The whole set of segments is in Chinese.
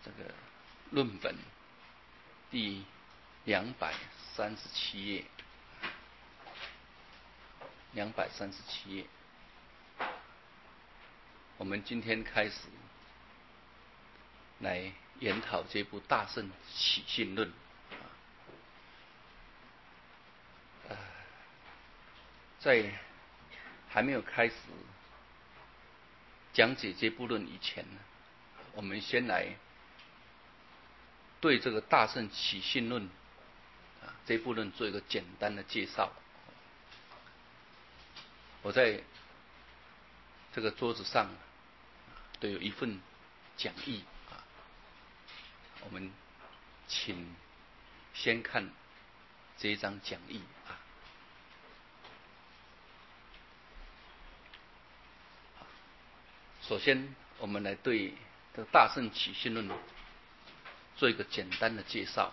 这个论本第237页，237页。我们今天开始来研讨这部《大圣起信论》。在还没有开始讲解这部论以前呢，我们先来对这个《大圣起信论》这部论做一个简单的介绍。我在这个桌子上都有一份讲义我们请先看这一张讲义首先，我们来对这个《大圣起信论》做一个简单的介绍。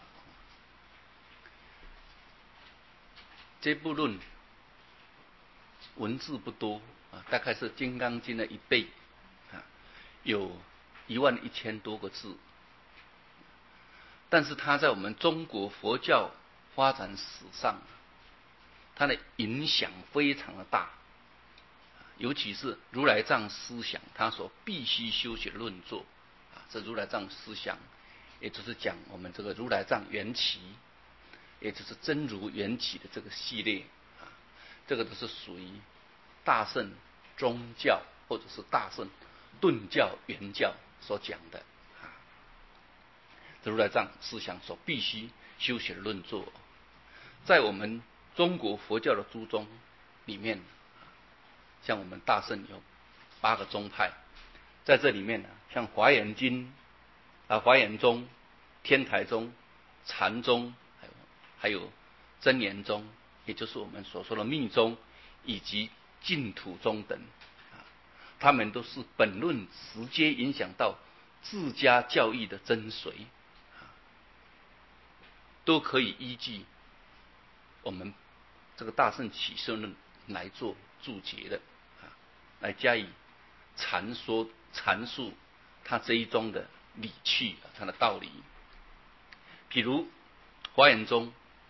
这部论文字不多大概是《金刚经》的1倍有11000多个字，但是它在我们中国佛教发展史上，它的影响非常的大。尤其是如来藏思想，他所必须修学的论作这如来藏思想，也就是讲我们这个如来藏缘起，也就是真如缘起的这个系列这个都是属于大乘宗教或者是大乘顿教原教所讲的如来藏思想所必须修学的论作。在我们中国佛教的诸宗里面，像我们大乘有8个宗派，在这里面像华严经华严宗、天台宗、禅宗，还有真言宗，也就是我们所说的密宗以及净土宗等他们都是本论直接影响到自家教义的真髓都可以依据我们这个大圣起信论来做注解的来加以阐述他这一宗的理趣他的道理。譬如华严宗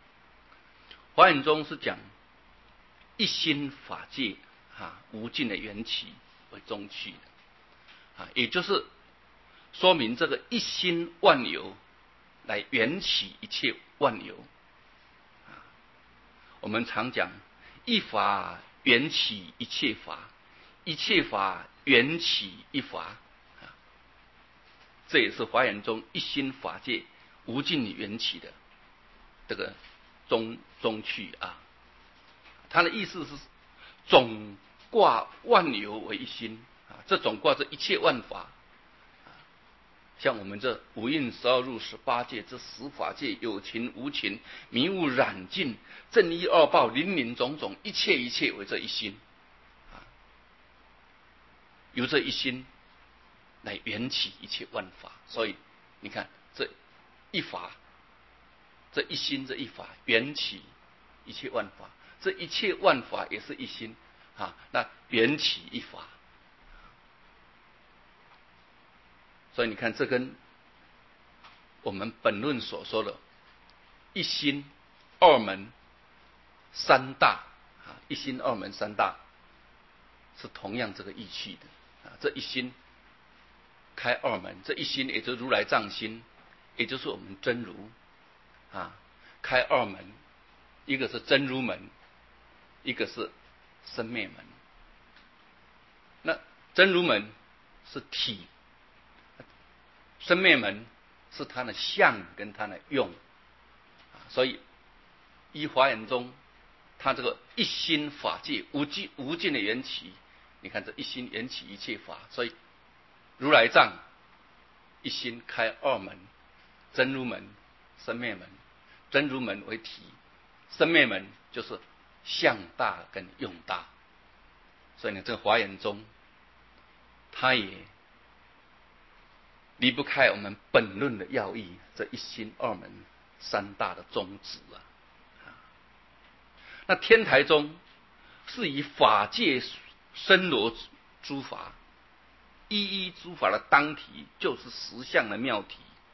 是讲一心法界无尽的缘起为宗趣的也就是说明这个一心万有来缘起一切万有我们常讲一法缘起一切法，一切法缘起一法这也是华严宗一心法界无尽缘起的这个宗趣他的意思是总挂万有为一心这总挂这一切万法像我们这五蕴12入18界，这10法界有情无情，迷雾染尽，正一二报，林林种种，一切为这一心由这一心来缘起一切万法。所以你看这一法，这一心，这一法缘起一切万法，这一切万法也是一心那缘起一法。所以你看这跟我们本论所说的一心二门三大一心二门三大是同样这个意趣的这一心开二门，这一心也就是如来藏心，也就是我们真如开二门，一个是真如门，一个是生灭门。那真如门是体，生灭门是它的相跟它的用所以依华严宗它这个一心法界无尽的缘起，你看这一心缘起一切法，所以如来藏一心开二门，真如门、生灭门。真如门为体，生灭门就是相大跟用大。所以呢，这个华严宗它也离不开我们本论的要义，这一心二门三大的宗旨那天台宗是以法界深罗诸法，一一诸法的当体就是实相的妙体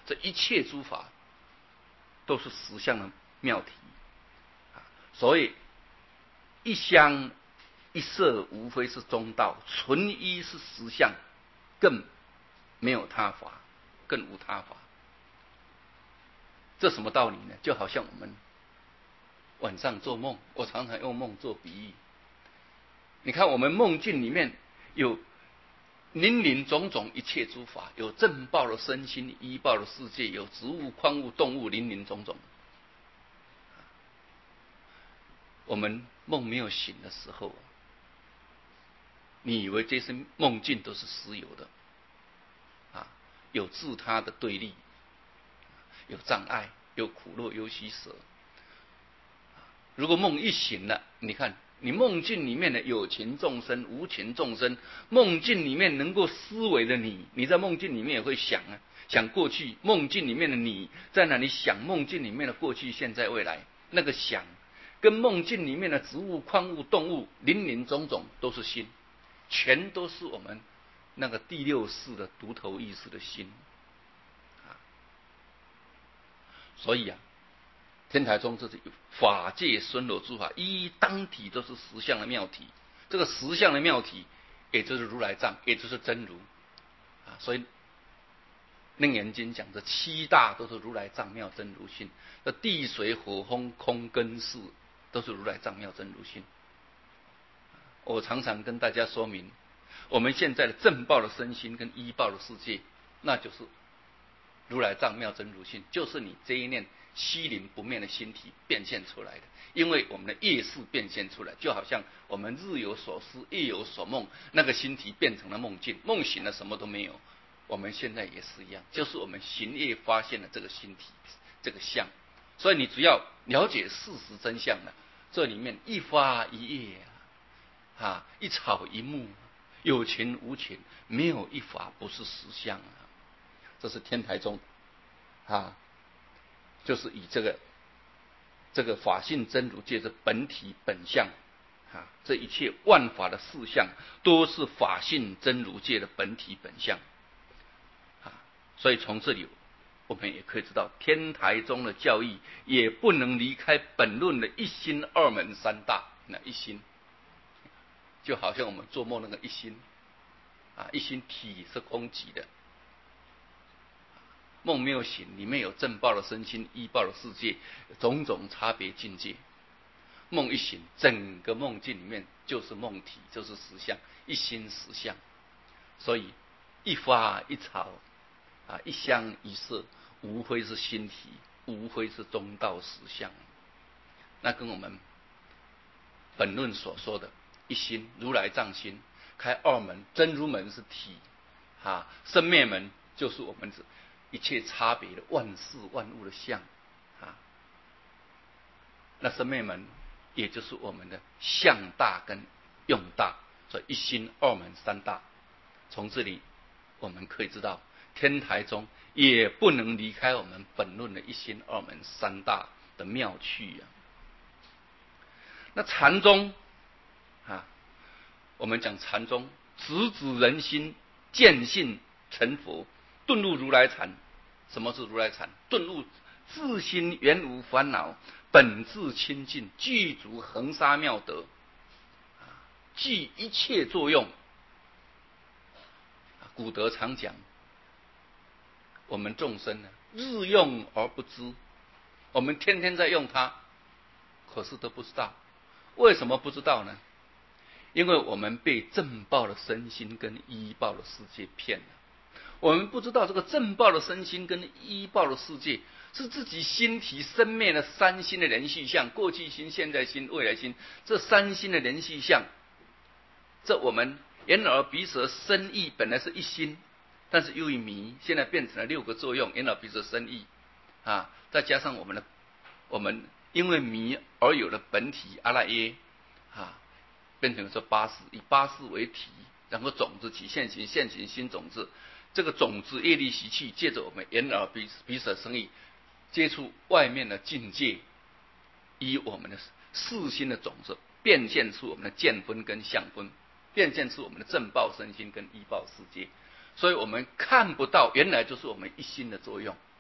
这一切诸法都是实相的妙体。所以一相一色无非是中道，纯一是实相，更没有他法，更无他法。这什么道理呢？就好像我们晚上做梦，我常常用梦做比喻。你看我们梦境里面有林林种种一切诸法，有正报的身心，依报的世界，有植物、矿物、动物，林林种种。我们梦没有醒的时候，你以为这些梦境都是实有的有自他的对立，有障碍，有苦乐，有喜舍。如果梦一醒了，你看你梦境里面的有情众生、无情众生，梦境里面能够思维的你在梦境里面也会想想过去，梦境里面的你在哪里想梦境里面的过去、现在、未来，那个想跟梦境里面的植物、矿物、动物，林林种种都是心，全都是我们那个第六识的独头意识的心所以天台宗这是法界孙罗诸法，一一当体都是实相的妙体。这个实相的妙体，也就是如来藏，也就是真如所以《楞严经》讲这七大都是如来藏妙真如性，这地水火风空根识都是如来藏妙真如性。我常常跟大家说明，我们现在的正报的身心跟依报的世界，那就是如来藏妙真如性，就是你这一念虚灵不灭的心体变现出来的。因为我们的业识变现出来，就好像我们日有所思，夜有所梦，那个心体变成了梦境，梦醒了什么都没有。我们现在也是一样，就是我们行业发现了这个心体，这个相。所以你只要了解事实真相了，这里面一花一叶一草一木，有情无情，没有一法不是实相这是天台宗就是以这个法性真如界的本体本相这一切万法的事相都是法性真如界的本体本相所以从这里我们也可以知道，天台宗的教义也不能离开本论的一心、二门、三大。那一心就好像我们做梦那个一心一心体是空寂的，梦没有醒，里面有正报的身心、依报的世界，种种差别境界。梦一醒，整个梦境里面就是梦体，就是实相，一心实相。所以一花一草一香一色，无非是心体，无非是中道实相。那跟我们本论所说的一心如来藏心，开二门，真如门是体生灭门就是我们一切差别的万事万物的相那生灭门也就是我们的相大跟用大，所以一心、二门、三大。从这里我们可以知道，天台宗也不能离开我们本论的一心、二门、三大的妙趣那禅宗我们讲禅宗直指人心，见性成佛，顿入如来禅。什么是如来禅？顿入自心原无烦恼，本自清净，具足恒沙妙德，具一切作用。古德常讲，我们众生日用而不知，我们天天在用它，可是都不知道。为什么不知道呢？因为我们被正报的身心跟依报的世界骗了。我们不知道这个正报的身心跟依报的世界是自己心体生灭的三心的连续相，过去心、现在心、未来心，这三心的连续相，这我们眼耳鼻舌身意本来是一心，但是由于迷，现在变成了六个作用，眼耳鼻舌身意再加上我们因为迷而有了本体阿赖耶变成说八识，以八识为体，然后种子起现行，现行新种子。这个种子业力习气，借着我们眼耳鼻舌身意接触外面的境界，以我们的四心的种子变现出我们的见分跟相分，变现出我们的正报身心跟依报世界。所以我们看不到，原来就是我们一心的作用。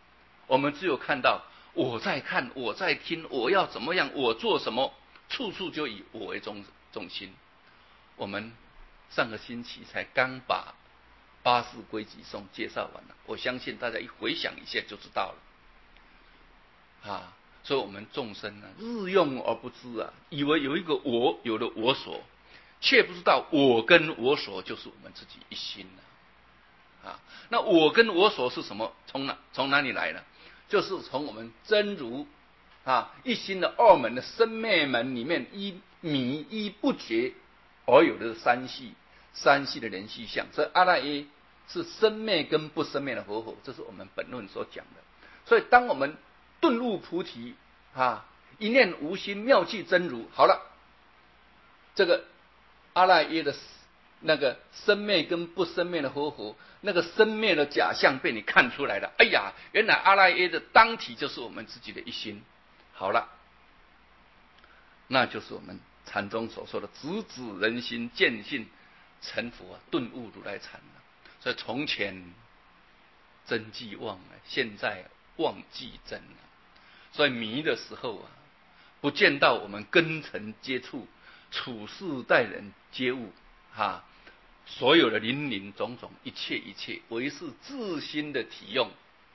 我们只有看到我在看，我在听，我要怎么样，我做什么，处处就以我为中心。我们上个星期才刚把八识归集颂介绍完了，我相信大家一回想一下就知道了所以我们众生日用而不知以为有一个我，有了我所，却不知道我跟我所就是我们自己一心那我跟我所是什么？从哪里来呢？就是从我们真如一心的二门的生灭门里面迷依不觉而有的三系的连续相。这阿赖耶是生灭跟不生灭的合合，这是我们本论所讲的。所以当我们顿悟菩提一念无心，妙寂真如，好了，这个阿赖耶的那个生灭跟不生灭的合合，那个生灭的假象被你看出来了。哎呀，原来阿赖耶的当体就是我们自己的一心。好了，那就是我们禅宗所说的直指人心，见性成佛顿悟如来禅所以从前真即忘现在忘即真所以迷的时候不见到我们根尘接触，处事待人接物所有的林林种种，一切唯是自心的体用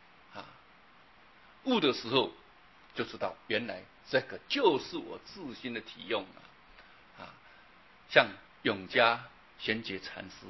悟的时候就知道，原来这个就是我自心的体用像永嘉玄觉禅师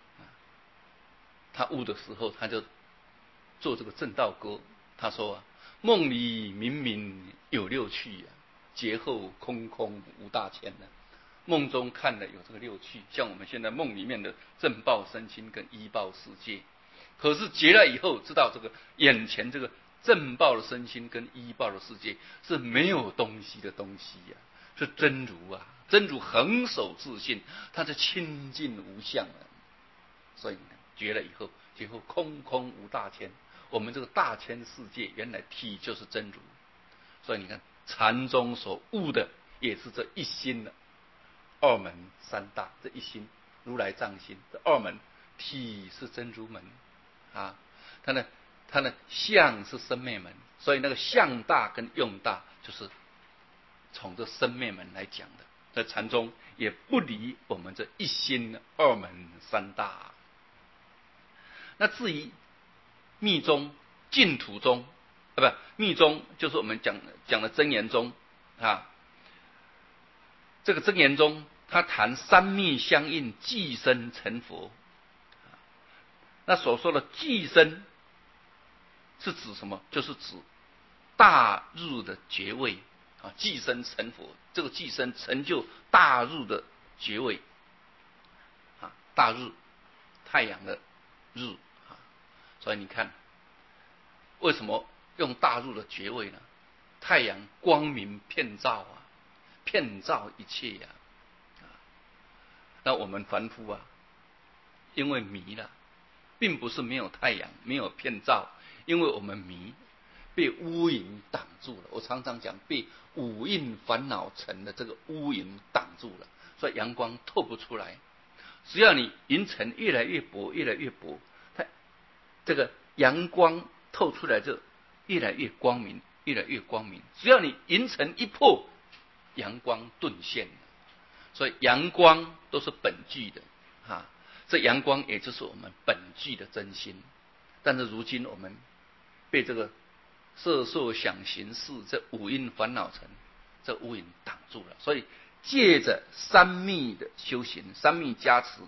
他悟的时候，他就做这个正道歌。他说梦里明明有六趣劫后空空无大千梦中看了有这个六趣，像我们现在梦里面的正报身心跟依报世界。可是劫了以后，知道这个眼前这个正报的身心跟依报的世界是没有东西的东西是真如真如恒守自性，它是清净无相所以绝了以后，劫后空空无大千。我们这个大千世界原来体就是真如，所以你看禅宗所悟的也是这一心二门三大，这一心如来藏心，这二门体是真如门它的相是生灭门，所以那个相大跟用大就是从这生灭门来讲的。在禅宗也不离我们这一心二门三大那至于密宗、净土宗密宗就是我们讲的真言宗这个真言宗他谈三密相应，即生成佛。那所说的即生是指什么？就是指大日的觉位即生成佛。这个即生成就大日的觉位大日太阳的日所以你看为什么用大日的觉位呢？太阳光明遍照遍照一切那我们凡夫因为迷了，并不是没有太阳没有遍照，因为我们迷被乌云挡住了。我常常讲被五蕴烦恼尘的这个乌云挡住了，所以阳光透不出来。只要你云层越来越薄越来越薄，它这个阳光透出来就越来越光明越来越光明。只要你云层一破，阳光顿现了。所以阳光都是本具的这阳光也就是我们本具的真心。但是如今我们被这个色受想行识这五蕴烦恼尘这乌云挡住了，所以借着三密的修行，三密加持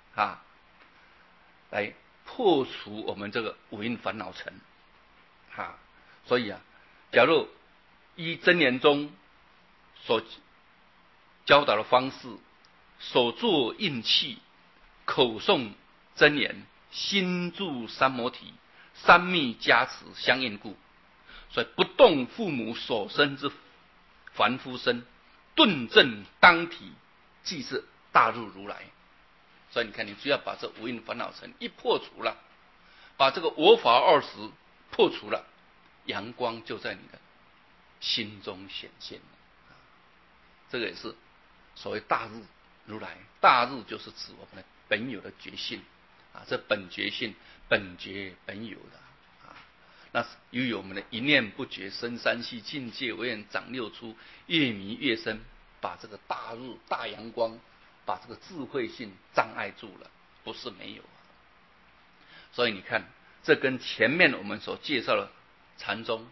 来破除我们这个五蕴烦恼尘所以假如依真言中所教导的方式，手作印器，口诵真言，心住三摩体，三密加持相应故，所以不动父母所生之凡夫身，顿证当体，即是大入如来。所以你看，你只要把这五蕴烦恼尘一破除了，把这个我法二十破除了，阳光就在你的心中显现了。这个也是所谓大日如来。大日就是指我们的本有的觉性这本觉性本觉本有的那是由于我们的一念不觉生三系，境界为眼长六出，越迷越深，把这个大日大阳光，把这个智慧性障碍住了，不是没有。所以你看，这跟前面我们所介绍的禅宗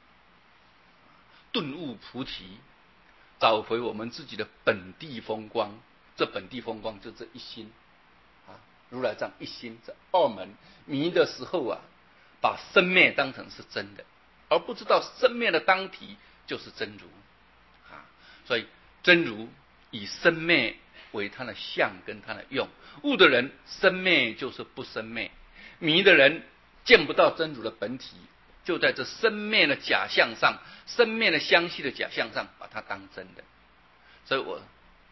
顿悟菩提，找回我们自己的本地风光，这本地风光就这一心啊，如来藏一心，这二门迷的时候啊，把生灭当成是真的，而不知道生灭的当体就是真如啊，所以真如以生灭为它的相跟它的用，悟的人生灭就是不生灭，迷的人见不到真如的本体，就在这生灭的假象上，生灭的相续的假象上把它当真的。所以我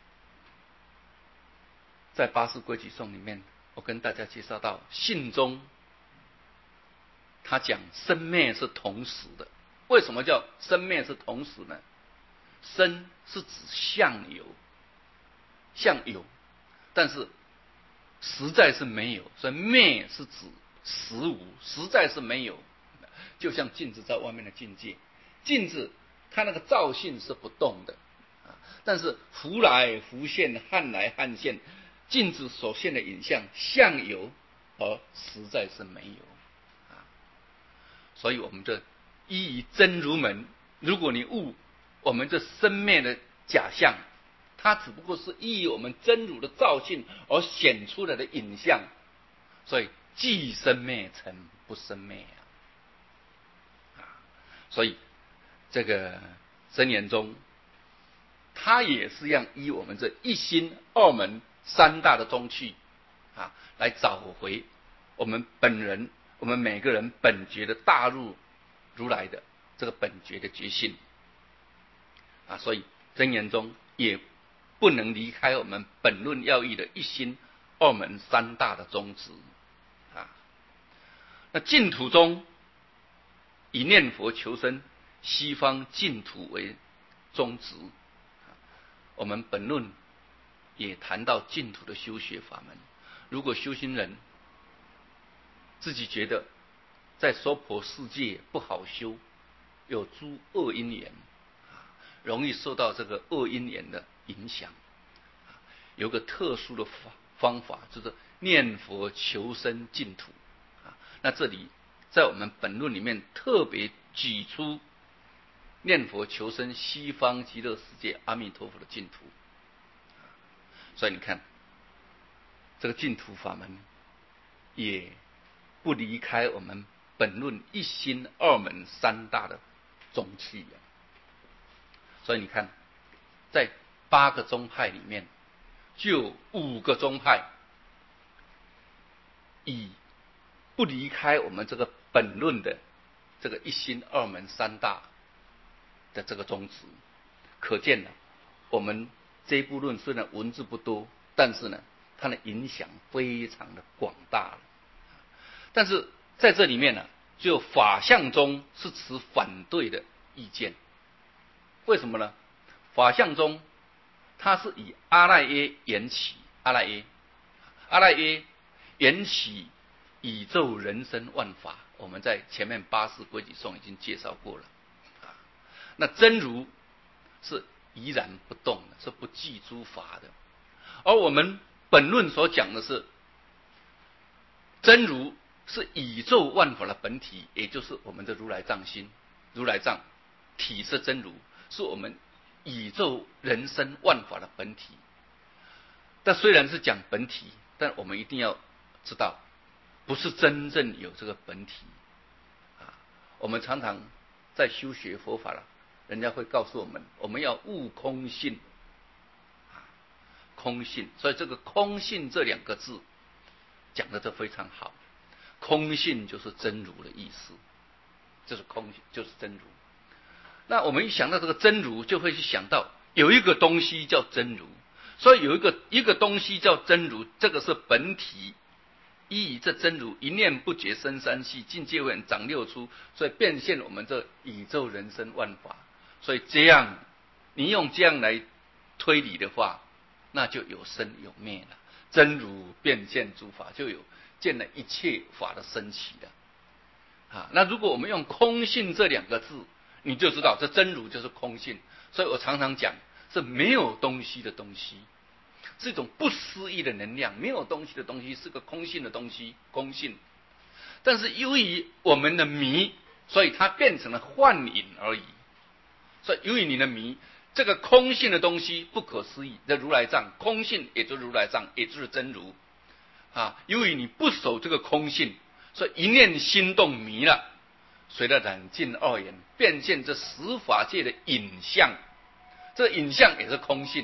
在八识规矩颂里面，我跟大家介绍到信中他讲生灭是同时的。为什么叫生灭是同时呢？生是指相有，相有，但是实在是没有，所以灭是指实无，实在是没有。就像镜子在外面的境界，镜子它那个照性是不动的，但是浮来浮现，撼来撼现，镜子所现的影像相有，而实在是没有。所以我们这依于真如门，如果你悟我们这生灭的假象，它只不过是依于我们真如的照性而显出来的影像，所以即生灭成不生灭所以这个真言中，它也是要依我们这一心二门三大的宗趣来找回我们本人，我们每个人本觉的大入如来的这个本觉的觉性所以真言中也不能离开我们本论要义的一心二门三大的宗旨那净土中以念佛求生西方净土为宗旨，我们本论也谈到净土的修学法门。如果修行人自己觉得在娑婆世界不好修，有诸恶因缘，容易受到这个恶因缘的影响，有个特殊的方法，就是念佛求生净土那这里在我们本论里面特别举出念佛求生西方极乐世界阿弥陀佛的净土，所以你看这个净土法门也不离开我们本论一心二门三大的宗趣所以你看在8个宗派里面，就有5个宗派以不离开我们这个本论的这个一心二门三大的这个宗旨，可见呢，我们这一部论虽然文字不多，但是呢，它的影响非常的广大了。但是在这里面呢，就法相宗是持反对的意见。为什么呢？法相宗它是以阿赖耶缘起，阿赖耶缘起宇宙人生万法，我们在前面8识规矩颂已经介绍过了那真如是怡然不动的，是不计诸法的。而我们本论所讲的是真如是宇宙万法的本体，也就是我们的如来藏心，如来藏体是真如，是我们宇宙人生万法的本体。但虽然是讲本体，但我们一定要知道，不是真正有这个本体我们常常在修学佛法了，人家会告诉我们，我们要悟空性空性。所以这个空性这2个字讲的这非常好，空性就是真如的意思，就是空就是真如。那我们一想到这个真如，就会去想到有一个东西叫真如，所以有一个东西叫真如，这个是本体。依这真如一念不觉生三系，境界为眼长六出，所以变现我们这宇宙人生万法。所以这样，你用这样来推理的话，那就有生有灭了。真如变现诸法，就有见了一切法的升起了。 那如果我们用空性这两个字，你就知道这真如就是空性。所以我常常讲，是没有东西的东西，是一种不思议的能量。没有东西的东西是个空性的东西，空性。但是由于我们的迷，所以它变成了幻影而已。所以由于你的迷，这个空性的东西不可思议的如来藏，空性也就是如来藏，也就是真如由于你不守这个空性，所以一念心动迷了，随着染尽二缘，变现这十法界的影像。这个影像也是空性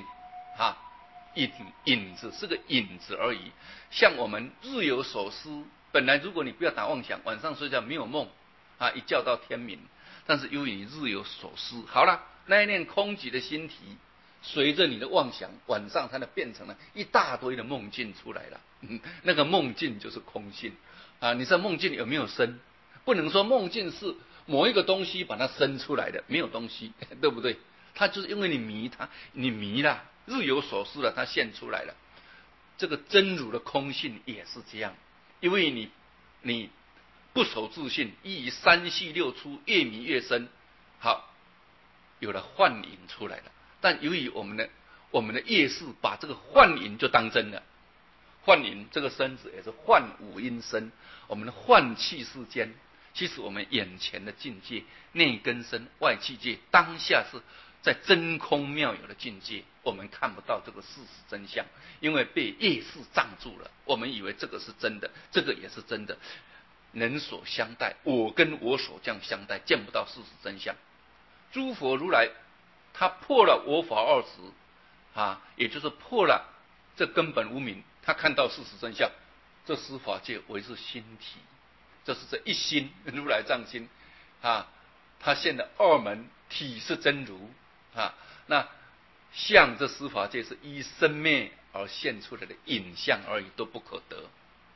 影子是个影子而已。像我们日有所思，本来如果你不要打妄想，晚上睡觉没有梦一觉到天明。但是由于你日有所思，好了，那一念空寂的心体，随着你的妄想，晚上它就变成了一大堆的梦境出来了。那个梦境就是空性你在梦境有没有生？不能说梦境是某一个东西把它生出来的，没有东西，对不对？它就是因为你迷它，你迷了，日有所思了，它现出来了。这个真如的空性也是这样，因为你不守自性，依三系六出，越迷越深，好，有了幻影出来了。但由于我们的业识把这个幻影就当真了，幻影这个身子也是幻五阴身，我们的幻气世间，其实我们眼前的境界，内根身外气界，当下是在真空妙有的境界，我们看不到这个事实真相，因为被业识障住了。我们以为这个是真的，这个也是真的，人所相待，我跟我所这样相待，见不到事实真相。诸佛如来他破了我法二执也就是破了这根本无明，他看到事实真相。这十法界为是心体，这是这一心如来藏心他现的二门体是真如那相这十法界是依生灭而现出来的影像而已，都不可得。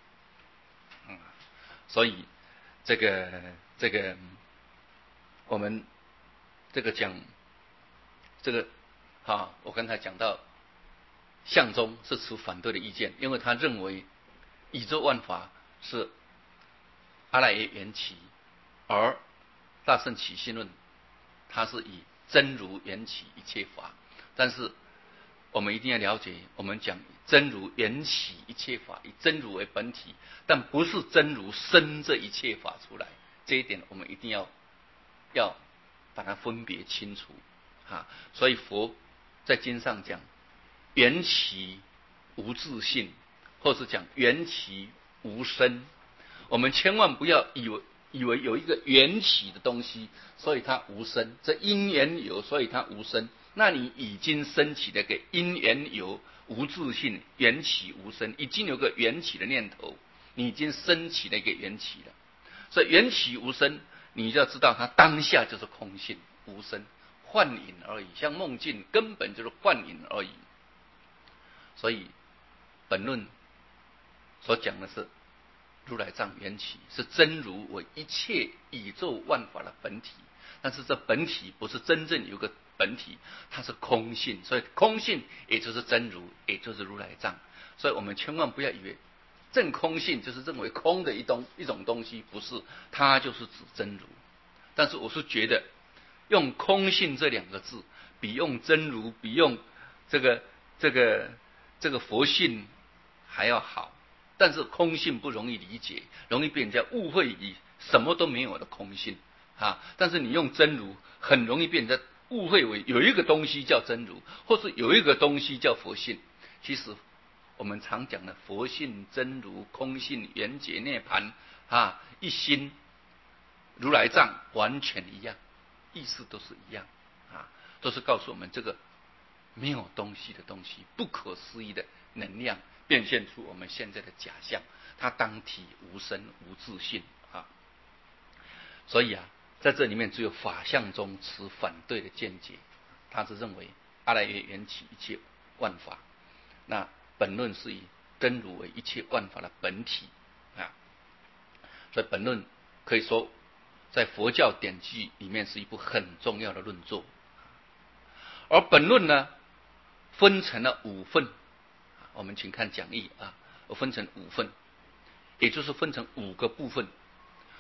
所以这个我们这个讲这个我刚才讲到相宗是持反对的意见，因为他认为宇宙万法是阿赖耶缘起，而大乘起信论它是以真如缘起一切法。但是我们一定要了解，我们讲真如缘起一切法，以真如为本体，但不是真如生这一切法出来。这一点我们一定要把它分别清楚所以佛在经上讲缘起无自性，或是讲缘起无生。我们千万不要以为有一个缘起的东西，所以它无生。这因缘有，所以它无生。那你已经升起了个因缘有无自性，缘起无生，已经有个缘起的念头，你已经升起了一个缘起了。所以缘起无生，你就要知道它当下就是空性无生，幻影而已。像梦境根本就是幻影而已。所以本论所讲的是如来藏缘起，是真如为一切宇宙万法的本体。但是这本体不是真正有个本体，它是空性。所以空性也就是真如，也就是如来藏。所以我们千万不要以为正空性就是认为空的一种东西，不是，它就是指真如。但是我是觉得用空性这两个字比用真如，比用这个佛性还要好。但是空性不容易理解，容易被人家误会以什么都没有的空性但是你用真如，很容易被人家误会为有一个东西叫真如，或是有一个东西叫佛性。其实我们常讲的佛性、真如、空性、缘觉、涅槃一心如来藏完全一样，意思都是一样都是告诉我们这个没有东西的东西，不可思议的能量变现出我们现在的假象，它当体无生无自性所以在这里面只有法相中持反对的见解，他是认为阿赖耶缘起一切万法，那本论是以真如为一切万法的本体所以本论可以说在佛教典籍里面是一部很重要的论作。而本论呢分成了5份，我们请看讲义分成5份，也就是分成5个部分。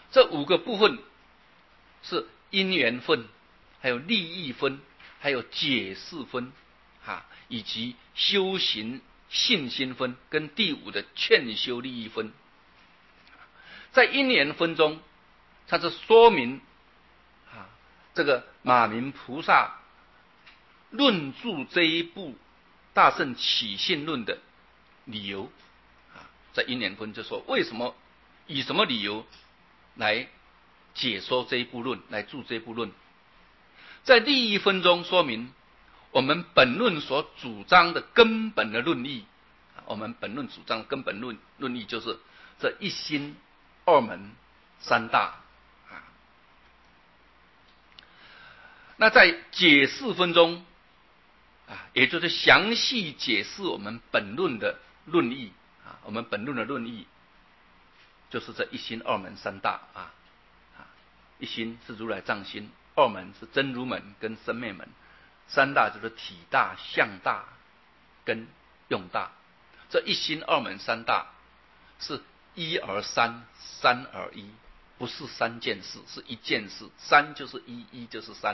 这5个部分是因缘分，还有利益分，还有解释分，以及修行信心分，跟第5的劝修利益分。在因缘分中，它是说明这个马明菩萨论著这一部《大乘起信论》的理由。在因缘分就说为什么以什么理由来解说这一部论，来著这一部论。在利益分中说明我们本论所主张的根本的论义。我们本论主张根本论义就是这一心二门三大。那在解释分中也就是详细解释我们本论的论义。我们本论的论义就是这一心二门三大。一心是如来藏心，二门是真如门跟生灭门，三大就是体大、相大跟用大。这一心二门三大是一而三，三而一，不是3件事，是1件事。3就是一，一就是3。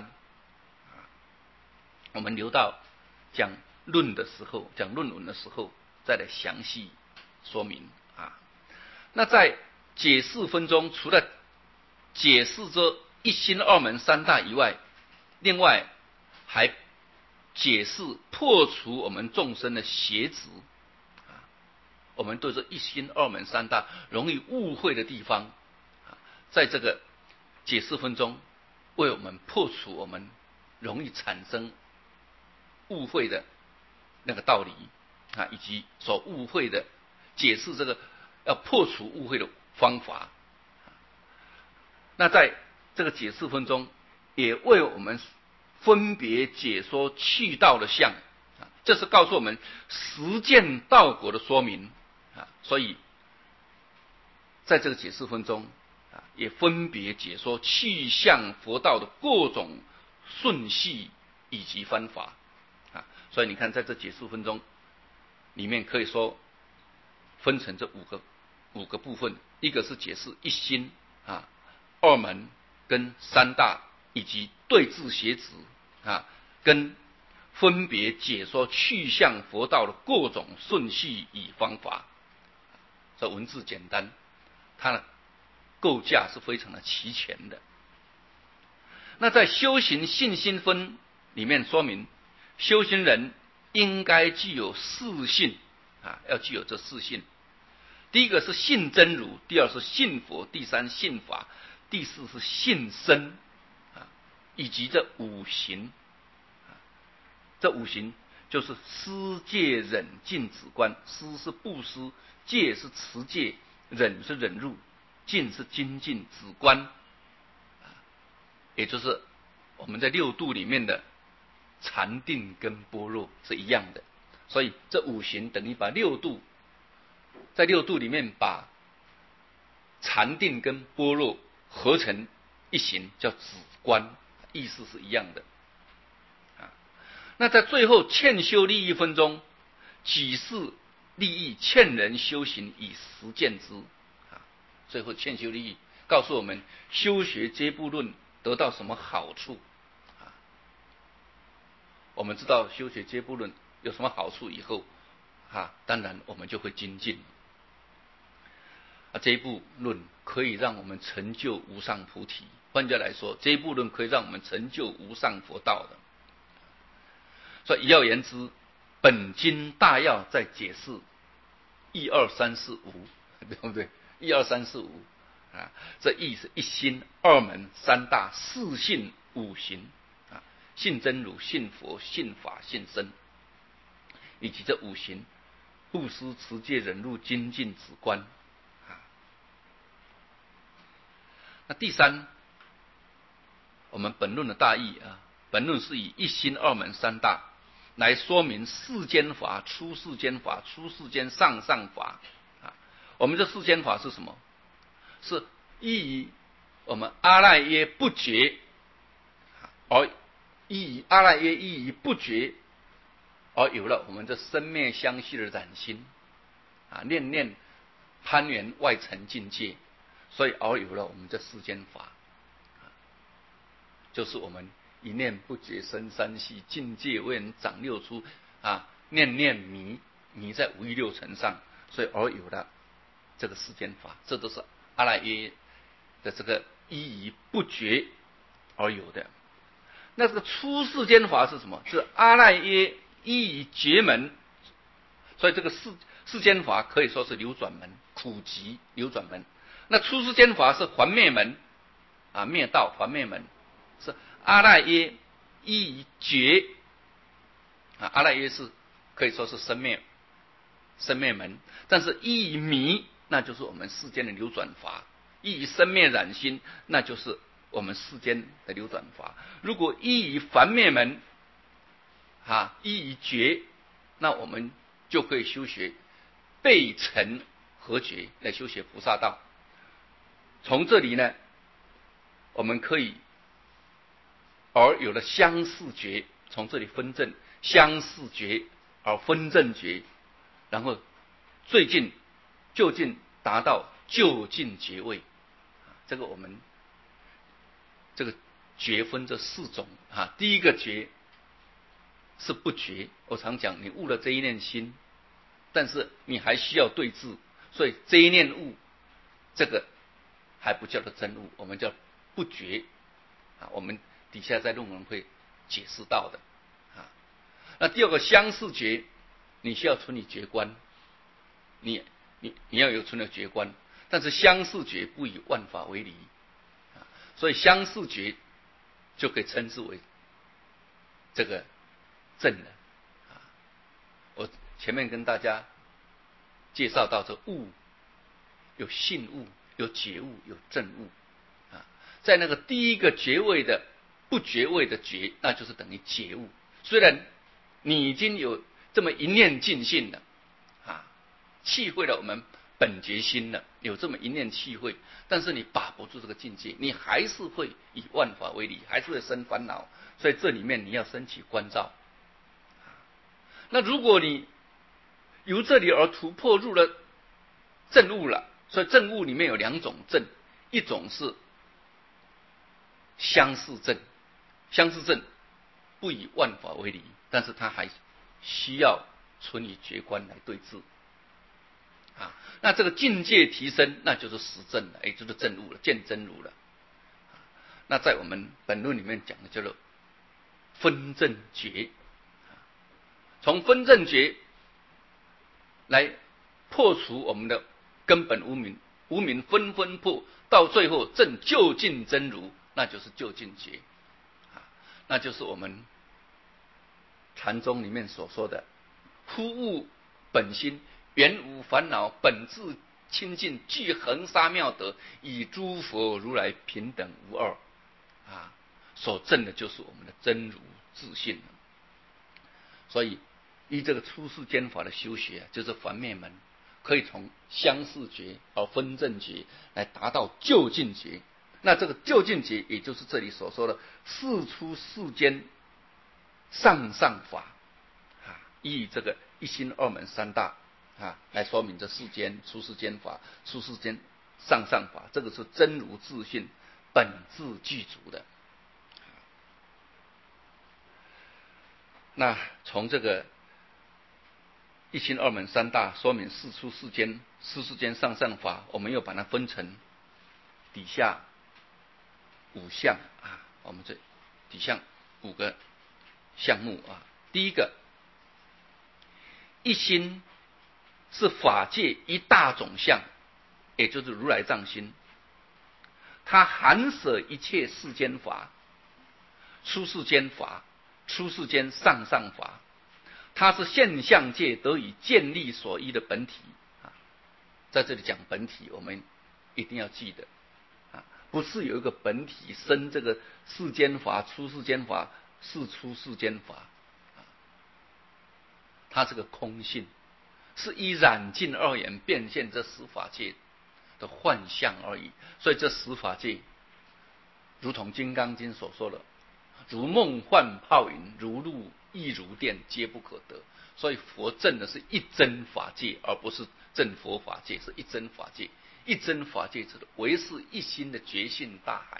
我们留到讲论的时候，讲论文的时候再来详细说明。那在解释分中，除了解释这一心二门三大以外，另外还解释破除我们众生的邪执。我们对这一心二门三大容易误会的地方，在这个解释分中为我们破除我们容易产生误会的那个道理，以及所误会的解释，这个要破除误会的方法。那在这个解释分中也为我们分别解说去道的相，这是告诉我们实践道果的说明。所以在这个解释分中也分别解说去向佛道的各种顺序以及方法。所以你看在这解释分中里面可以说分成这五个部分，一个是解释一心二门跟三大，以及对治邪执跟分别解说去向佛道的各种顺序与方法。这文字简单，它的构架是非常的齐全的。那在修行信心分里面说明，修行人应该具有4信，要具有这4信。第一个是信真如，第二是信佛，第三信法，第四是信身，以及这5行。这5行就是施戒忍净止观。施是布施，戒是持戒，忍是忍辱，净是精进止观，也就是我们在6度里面的禅定跟般若是一样的。所以这5行等于把6度，在6度里面把禅定跟般若合成一行，叫止观，意思是一样的。那在最后劝修利益分中，几是利益劝人修行以实践之。最后劝修利益告诉我们修学这部论得到什么好处。我们知道修学这部论有什么好处以后，当然我们就会精进。这一部论可以让我们成就无上菩提。换句话来说，这一部论可以让我们成就无上佛道的。所以以要言之，本经大要在解释1、2、3、4、5，对不对？1、2、3、4、5这意是一心二门三大4信5行，信真如、信佛、信法、信身，以及这5行：布施、持戒、忍辱、精进、止观。那第三，我们本论的大意本论是以一心二门三大来说明世间法、出世间法、出世间上上法。我们这世间法是什么？是依于我们阿赖耶不觉，而依于阿赖耶依于不觉，而有了我们这生灭相续的染心，念念攀缘外层境界。 所以而有了我们这世间法，就是我们一念不觉生三系，境界未能长六出念念迷在五欲六尘上，所以而有了这个世间法，这都是阿赖耶的这个依于不觉而有的。那这个出世间法是什么？是阿赖耶依于觉门，所以这个世间法可以说是流转门，苦集流转门。那出世间法是还灭门灭道还灭门，是阿赖耶依于觉阿赖耶是可以说是生灭门，但是依于迷，那就是我们世间的流转法；依于生灭染心，那就是我们世间的流转法。如果依于还灭门依于觉，那我们就可以修学背尘合觉来修学菩萨道。从这里呢，我们可以而有了相似觉，从这里分证相似觉而分证觉，然后就近达到就近觉位。这个我们这个觉分这四种第一个觉是不觉，我常讲你悟了这一念心，但是你还需要对治，所以这一念悟这个还不叫做真悟，我们叫不觉我们底下在论文会解释到的那第二个相似觉，你需要存你觉观，你要有存了觉观，但是相似觉不以万法为离所以相似觉就可以称之为这个正了我前面跟大家介绍到这悟有信悟，有觉悟，有正悟在那个第一个觉位的不觉位的觉，那就是等于觉悟。虽然你已经有这么一念尽性了契会了我们本觉心了，有这么一念契会，但是你把不住这个境界，你还是会以万法为离，还是会生烦恼。所以这里面你要升起观照那如果你由这里而突破入了正悟了，所以正悟里面有两种正，一种是相似正，相似正不以万法为离，但是它还需要存以觉观来对治那这个境界提升，那就是实证了，也就是正悟了，见真如了那在我们本论里面讲的叫做分正觉从分正觉来破除我们的根本无明，无明纷纷破，到最后证究竟真如，那就是究竟觉那就是我们禅宗里面所说的忽悟本心，原无烦恼，本自清净，具恒沙妙德，与诸佛如来平等无二所证的就是我们的真如自性所以依这个出世间法的修学就是还灭门，可以从相似觉而分正觉来达到究竟觉。那这个究竟觉也就是这里所说的世出世间上法依这个一心二门三大来说明这世间出世间法、出世间上法，这个是真如自性本自具足的。那从这个一心二门三大说明世出世间上法，我们又把它分成底下五项我们这底下五个项目第一个，一心是法界一大总相，也就是如来藏心，它含舍一切世间法、出世间法、出世间上法，它是现象界得以建立所依的本体在这里讲本体，我们一定要记得不是有一个本体生这个世间法、出世间法、是出世间法它是个空性，是以染净二眼变现这十法界的幻象而已。所以这十法界如同《金刚经》所说的，如梦幻泡影，如露亦如电，皆不可得。所以佛证的是一真法界，而不是证佛法界，是一真法界。 一真法界之理，唯是一心的觉性大海。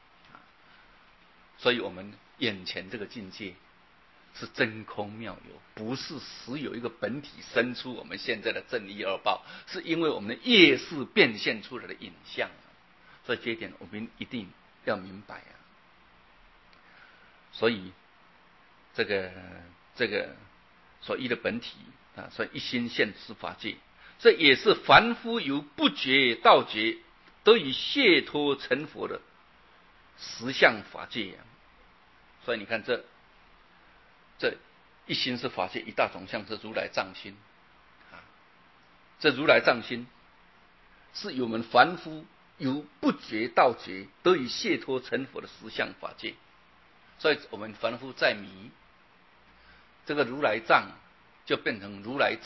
所以我们眼前这个境界是真空妙有，不是实有一个本体生出我们现在的正一二报，是因为我们的业识变现出来的影像。所以这一点我们一定要明白啊。所以这个所依的本体啊，所以一心现之法界，这也是凡夫由不觉到觉得以解脱成佛的实相法界啊。所以你看这一心是法界一大总相，是如来藏心啊。这如来藏心是由我们凡夫由不觉到觉得以解脱成佛的实相法界。所以我们凡夫在迷这个如来藏，就变成如来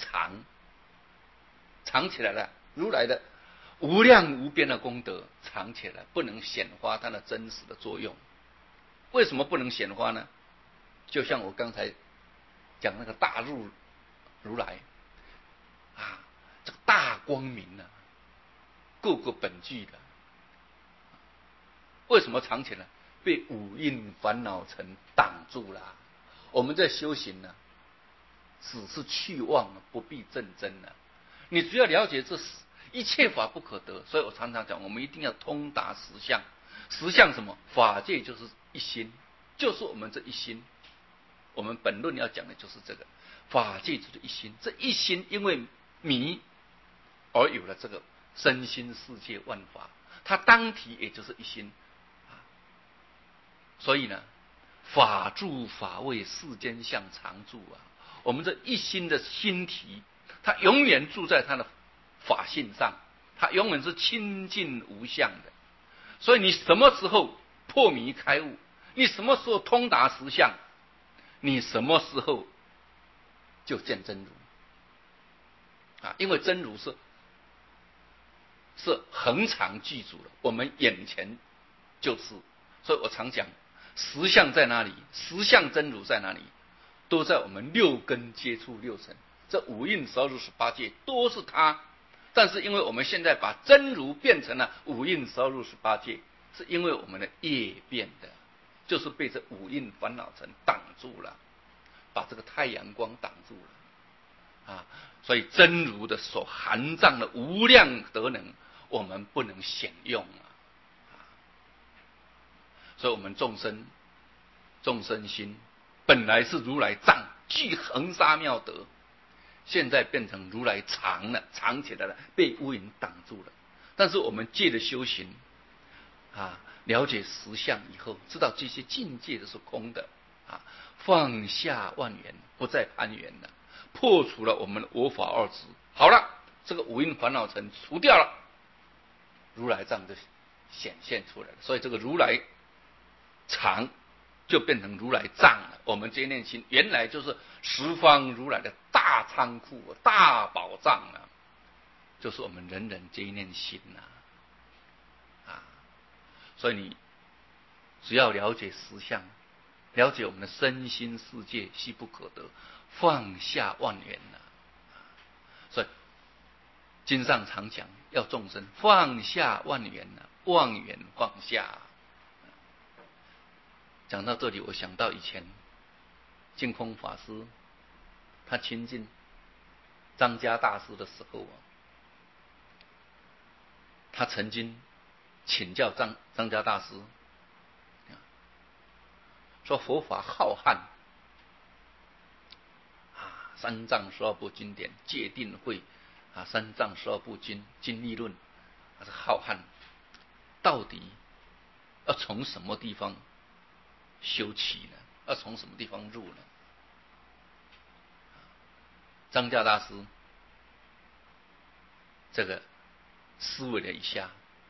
藏起来了。如来的无量无边的功德藏起来，不能显发它的真实的作用。为什么不能显发呢？就像我刚才讲那个大如来啊，这个大光明啊，各个本具的，为什么藏起来？被五蕴烦恼尘挡住了。我们在修行呢，只是去妄，不必正真了。你只要了解这一切法不可得，所以我常常讲，我们一定要通达实相。实相什么？法界就是一心，就是我们这一心。我们本论要讲的就是这个，法界就是一心。这一心因为迷而有了这个身心世界万法，它当体也就是一心。所以呢，法住法位，世间相常住啊。我们这一心的心体，它永远住在它的法性上，它永远是清净无相的。所以你什么时候破迷开悟，你什么时候通达实相，你什么时候就见真如啊？因为真如是恒常具足的，我们眼前就是。所以我常讲，实相在哪里？实相真如在哪里？都在我们六根接触六尘，这五蕴12入18界都是它。但是因为我们现在把真如变成了五蕴12入18界，是因为我们的业变的，就是被这五蕴烦恼尘挡住了，把这个太阳光挡住了啊。所以真如的所含藏的无量德能，我们不能显用啊。所以我们众生心本来是如来藏，具恒沙妙德，现在变成如来藏了，藏起来了，被乌云挡住了。但是我们借着修行啊，了解实相以后，知道这些境界都是空的啊，放下万缘，不再攀缘了，破除了我们的我法二执。好了，这个五蕴烦恼尘除掉了，如来藏就显现出来了。所以这个如来藏就变成如来藏了。我们这念心原来就是十方如来的大仓库、大宝藏啊，就是我们人人这一念心啊。所以你只要了解实相，了解我们的身心世界悉不可得，放下万缘了。所以经上常讲，要众生放下万缘了，妄缘放下。讲到这里，我想到以前净空法师他亲近张家大师的时候啊，他曾经请教张家大师说，佛法浩瀚啊，三藏12部经典、戒定慧啊，三藏12部经、经义论，它是浩瀚，到底要从什么地方修起呢？要从什么地方入呢？张家大师这个思维了一下，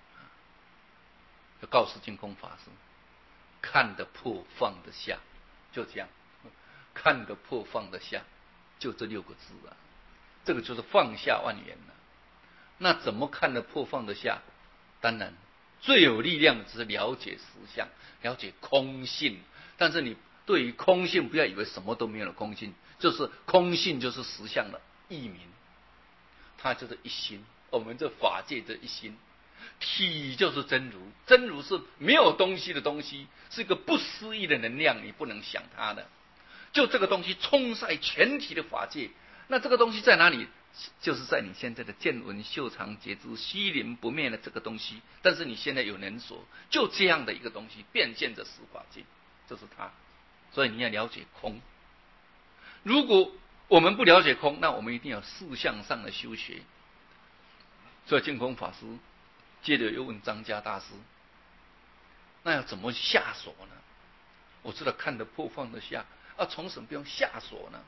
就告诉净空法师，看得破放得下，就这样，看得破放得下，就这6个字啊，这个就是放下万缘了。那怎么看得破放得下？当然最有力量的只是了解实相，了解空性。但是你对于空性不要以为什么都没有的空性，就是空性就是实相的译名，它就是一心。 我们这法界这一心。体就是真如，真如是没有东西的东西，是一个不思议的能量，你不能想它的。就这个东西充塞全体的法界，那这个东西在哪里？就是在你现在的见闻嗅尝觉知虚灵不灭的这个东西。但是你现在有能所，就这样的一个东西变现着十法界，就是它。所以你要了解空。如果我们不了解空，那我们一定要事项上的修学。所以净空法师接着又问张家大师：“那要怎么下手呢？我知道看得破放得下，从什么地方下手呢？”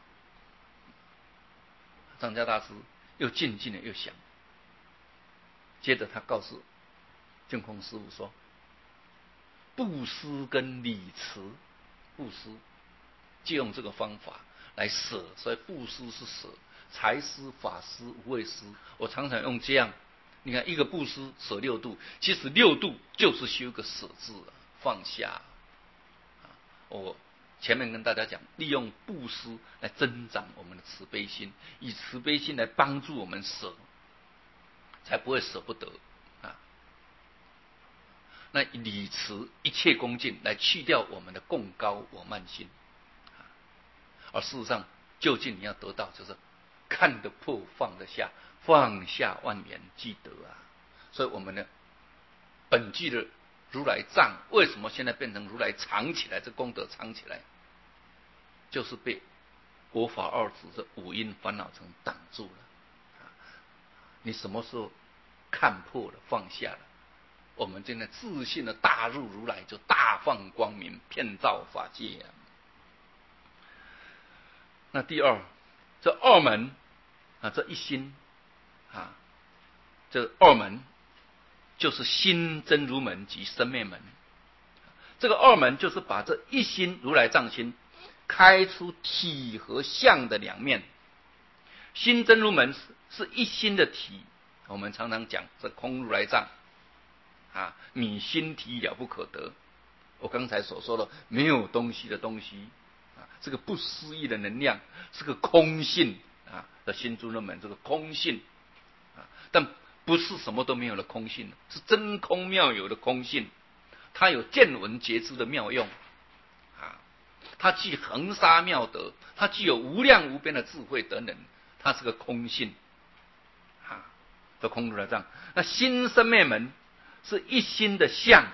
张家大师又静静的又想，接着他告诉净空师父说：“布施跟礼持，布施就用这个方法来舍，所以布施是舍，财施、法施、无畏施。我常常用这样。”你看，一个布施舍六度，其实六度就是修个舍字，放下。我前面跟大家讲，利用布施来增长我们的慈悲心，以慈悲心来帮助我们舍，才不会舍不得啊。那礼持一切恭敬来去掉我们的贡高我慢心，而事实上，究竟你要得到就是看得破放得下。放下万缘积德啊！所以我们呢，本具的如来藏为什么现在变成如来藏起来？这功德藏起来，就是被我法二执这五阴烦恼层挡住了。你什么时候看破了、放下了，我们真的自信的大入如来，就大放光明，遍照法界啊！那第二，这二门这一心。这二门就是心真如门及生灭门。这个二门就是把这一心如来藏心开出体和相的两面。心真如门是一心的体，我们常常讲这空如来藏你心体了不可得。我刚才所说的没有东西的东西这个不思议的能量，是个空性的心真如门，这个空性但不是什么都没有的空性，是真空妙有的空性。它有见闻觉知的妙用它具恒沙妙德，它具有无量无边的智慧等等，它是个空性这空如来藏。那心生灭门是一心的相，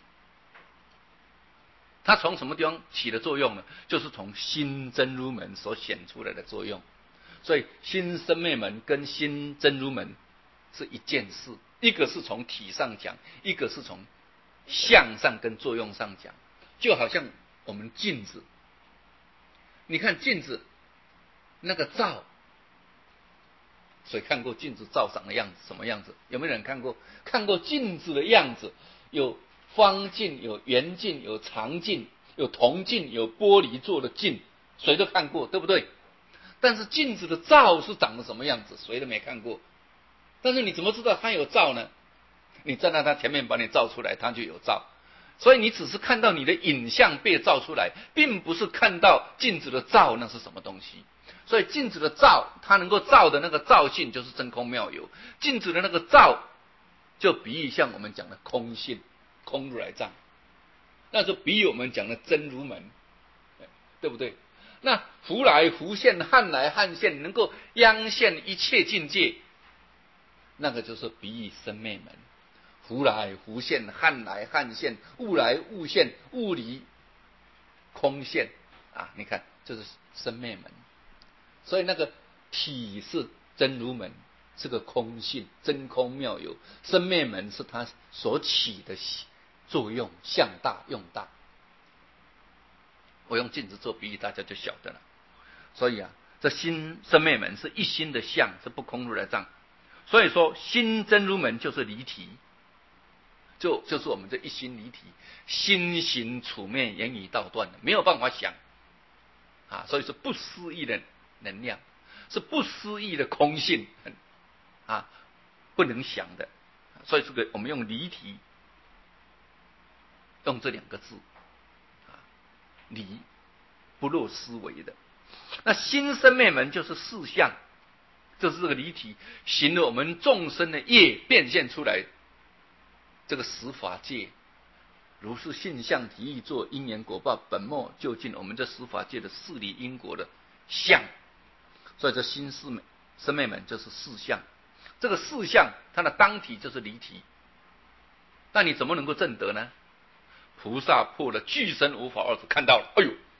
它从什么地方起的作用呢？就是从心真如门所显出来的作用。所以心生灭门跟心真如门是一件事，一个是从体上讲，一个是从相上跟作用上讲。就好像我们镜子，你看镜子那个照，谁看过镜子照长的样子什么样子？有没有人看过？看过镜子的样子，有方镜，有圆镜，有长镜，有铜镜，有玻璃做的镜，谁都看过，对不对？但是镜子的照是长得什么样子，谁都没看过。但是你怎么知道它有照呢？你站在它前面把你照出来，它就有照。所以你只是看到你的影像被照出来，并不是看到镜子的照那是什么东西。所以镜子的照，它能够照的那个照性就是真空妙有。镜子的那个照，就比喻像我们讲的空性，空如来藏，那就比喻我们讲的真如门，对不对？那福来福现，汉来汉现，能够央现一切境界，那个就是比喻生灭门。福来福现，汉来汉现，物来物现，物离空现你看这是生灭门。所以那个体是真如门，是个空性，真空妙有。生灭门是它所起的作用，相大用大。我用镜子做比喻，大家就晓得了。所以这心生灭门是一心的相，是不空如来藏。所以说心真如门就是离体，就是我们这一心离体，心行处灭，言语道断的，没有办法想所以是不思议的能量，是不思议的空性不能想的。所以这个我们用离体，用这两个字离不落思维的。那心生灭门就是四相， 就是这个离体，行了我们众生的业，变现出来这个十法界。如是性相体义作因缘果报本末究竟，我们这十法界的事理因果的相。所以这心师师妹们就是四相，这个四相它的当体就是离体。那你怎么能够证得呢？菩萨破了具身无法二处，看到了，哎呦，